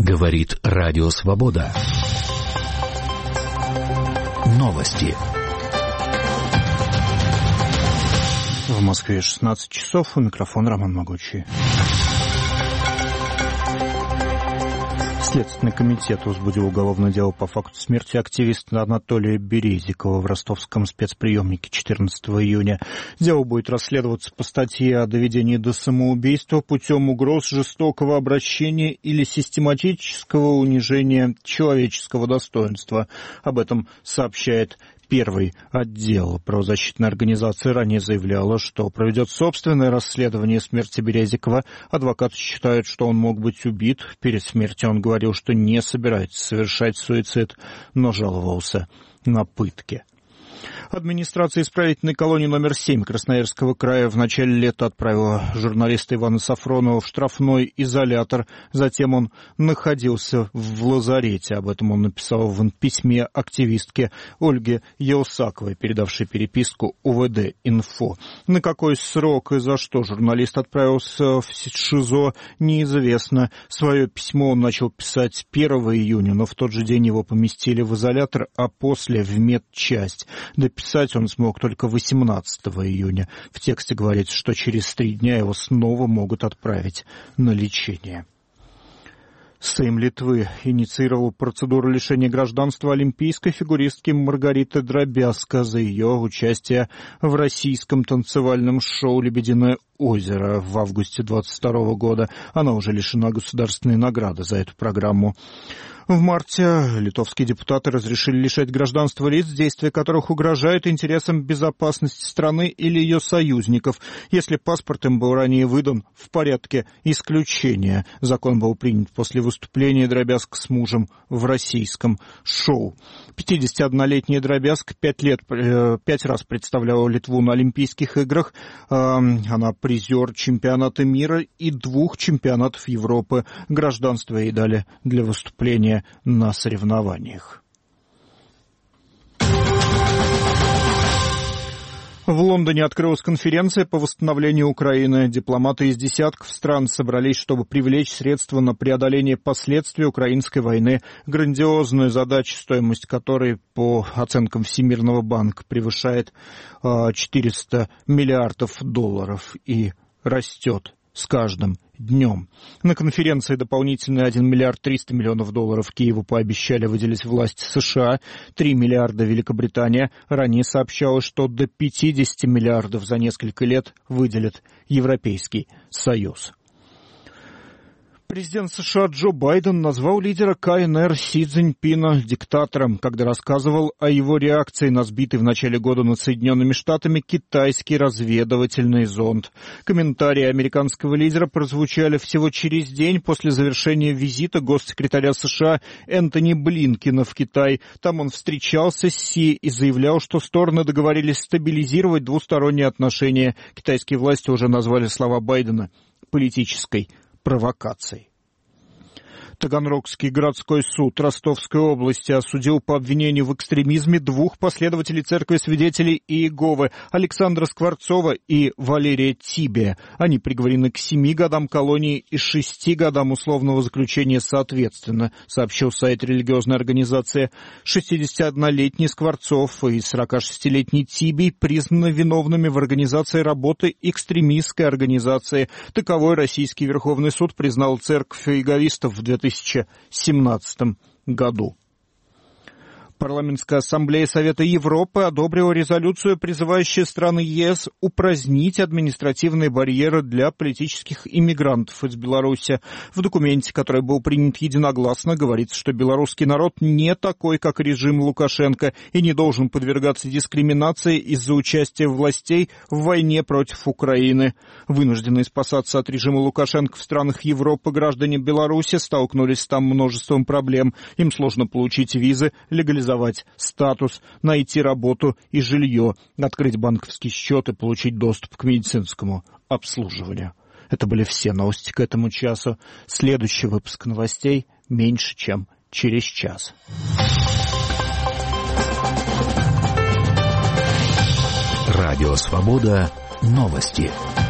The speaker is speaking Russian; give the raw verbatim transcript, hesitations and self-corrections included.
Говорит Радио Свобода. Новости. В Москве шестнадцать часов. У микрофона Роман Могучий. Следственный комитет возбудил уголовное дело по факту смерти активиста Анатолия Березикова в ростовском спецприемнике четырнадцатого июня. Дело будет расследоваться по статье о доведении до самоубийства путем угроз, жестокого обращения или систематического унижения человеческого достоинства. Об этом сообщает Первый отдел правозащитной организации. Ранее заявляла, что проведет собственное расследование смерти Березикова. Адвокаты считают, что он мог быть убит. Перед смертью он говорил, что не собирается совершать суицид, но жаловался на пытки. Администрация исправительной колонии номер семь Красноярского края в начале лета отправила журналиста Ивана Сафронова в штрафной изолятор. Затем он находился в лазарете. Об этом он написал в письме активистке Ольге Еусаковой, передавшей переписку УВД-Инфо. На какой срок и за что журналист отправился в ШИЗО, неизвестно. Свое письмо он начал писать первого июня, но в тот же день его поместили в изолятор, а после в медчасть. Дописать он смог только восемнадцатого июня. В тексте говорится, что через три дня его снова могут отправить на лечение. Сейм Литвы инициировал процедуру лишения гражданства олимпийской фигуристки Маргариты Дробязко за ее участие в российском танцевальном шоу «Лебединое озеро» в августе двадцать второго года. Она уже лишена государственной награды за эту программу. В марте литовские депутаты разрешили лишать гражданства лиц, действия которых угрожают интересам безопасности страны или ее союзников, если паспорт им был ранее выдан в порядке исключения. Закон был принят после выступления Дробязко с мужем в российском шоу. пятидесятиоднолетняя Дробязко пять лет, пять раз представляла Литву на Олимпийских играх. Она призер чемпионата мира и двух чемпионатов Европы. Гражданство ей дали для выступления на соревнованиях. В Лондоне открылась конференция по восстановлению Украины. Дипломаты из десятков стран собрались, чтобы привлечь средства на преодоление последствий украинской войны. Грандиозная задача, стоимость которой, по оценкам Всемирного банка, превышает четыреста миллиардов долларов и растет с каждым днем. На конференции дополнительные один миллиард триста миллионов долларов Киеву пообещали выделить власти США, три миллиарда Великобритания. Ранее сообщалось, что до пятьдесят миллиардов за несколько лет выделит Европейский Союз. Президент США Джо Байден назвал лидера КНР Си Цзиньпина диктатором, когда рассказывал о его реакции на сбитый в начале года над Соединенными Штатами китайский разведывательный зонд. Комментарии американского лидера прозвучали всего через день после завершения визита госсекретаря США Энтони Блинкена в Китай. Там он встречался с Си и заявлял, что стороны договорились стабилизировать двусторонние отношения. Китайские власти уже назвали слова Байдена политической провокаций. Таганрогский городской суд Ростовской области осудил по обвинению в экстремизме двух последователей Церкви Свидетелей Иеговы Александра Скворцова и Валерия Тибия. Они приговорены к семи годам колонии и шести годам условного заключения соответственно, сообщил сайт религиозной организации. шестидесятиоднолетний Скворцов и сорокашестилетний Тибий признаны виновными в организации работы экстремистской организации. Таковой Российский Верховный суд признал Церковь Иеговистов в две тысячи семнадцатом году. Парламентская ассамблея Совета Европы одобрила резолюцию, призывающую страны ЕС упразднить административные барьеры для политических иммигрантов из Беларуси. В документе, который был принят единогласно, говорится, что белорусский народ не такой, как режим Лукашенко, и не должен подвергаться дискриминации из-за участия властей в войне против Украины. Вынужденные спасаться от режима Лукашенко в странах Европы граждане Беларуси столкнулись там множеством проблем. Им сложно получить визы, легализовать статус, найти работу и жилье, открыть банковский счет и получить доступ к медицинскому обслуживанию. Это были все новости к этому часу. Следующий выпуск новостей меньше, чем через час. Радио Свобода. Новости.